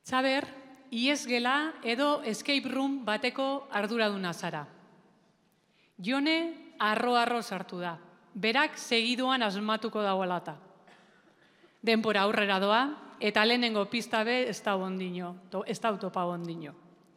Txaber, iesgela edo escape room bateko arduraduna zara. Jone arro sartu da. Berak segiduan asmatuko dagoelata. Denpora aurrera doa, eta lehenengo pista be ez da topa ondino.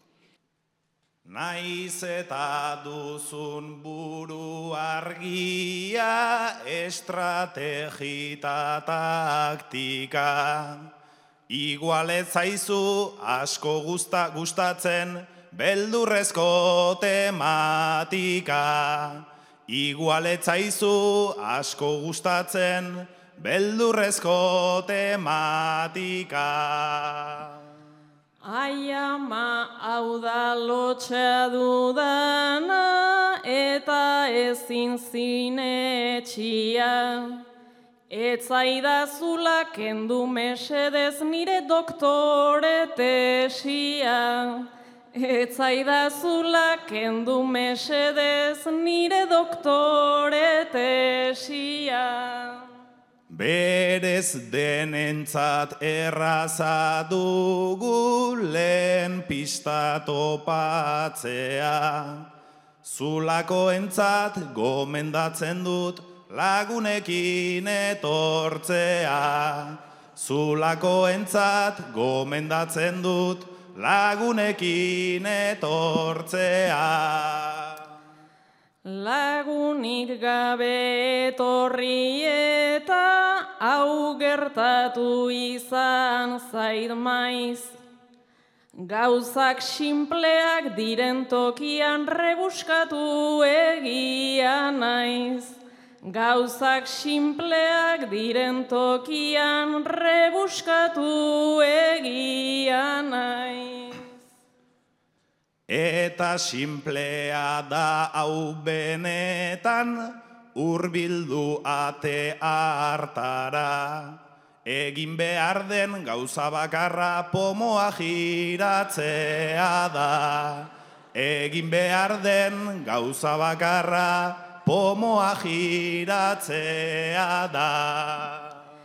Naiz eta duzun buru argia, estrategita taktika. Igual ez zaizu asko gustatzen, beldurrezko tematika. Igual ez zaizu asko gustatzen, beldurrezko tematika. Ai ama, hau da lotxa dudana, eta ezin zinetxia. Etzaidazula kendu mesedez nire doktore tesia. Etzaidazula kendu mesedez nire doktore tesia. Berez denentzat erraza dugu lehen pista topatzea. Zulakoentzat gomendatzen dut lagunekin etortzea. Zulakoentzat gomendatzen dut lagunekin etortzea. Lagunik gabe etorri eta hau gertatu izan zait maiz. Gauzak sinpleak diren tokian rebuskatu egia naiz. Gauzak sinpleak diren tokian rebuskatu egia naiz. Eta sinplea da hau benetan, hurbildu ate hartara. Egin behar den gauza bakarra pomoa giratzea da. Egin behar den gauza bakarra pomoa giratzea da.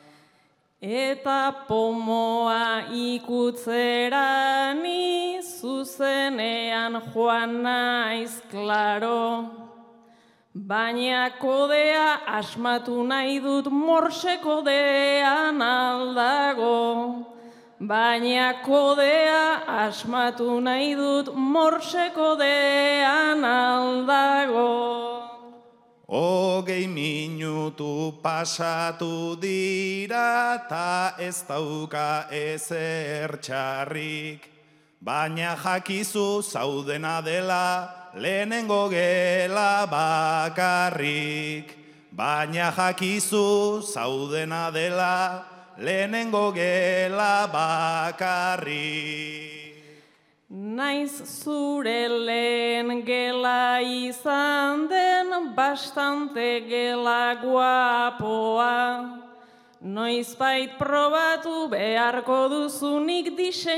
Eta pomoa ikutzera ni zuzenean joan naiz klaro. Baina kodea asmatu nahi dut morse kodean aldago. Baina kodea asmatu nahi dut morse kodean aldago. 20 minutu pasatu dira ta ez dauka ezer txarrik. Baina jakizu zaudena dela lehenengo gela bakarrik. Baina jakizu zaudena dela lehenengo gela bakarrik. Naiz zure lehen gela izan den bastante gela guapoa. Noizbait probatu beharko duzunik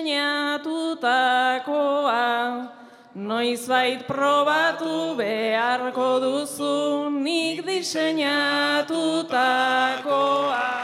diseinatutakoa. Noizbait probatu beharko duzunik diseinatutakoa.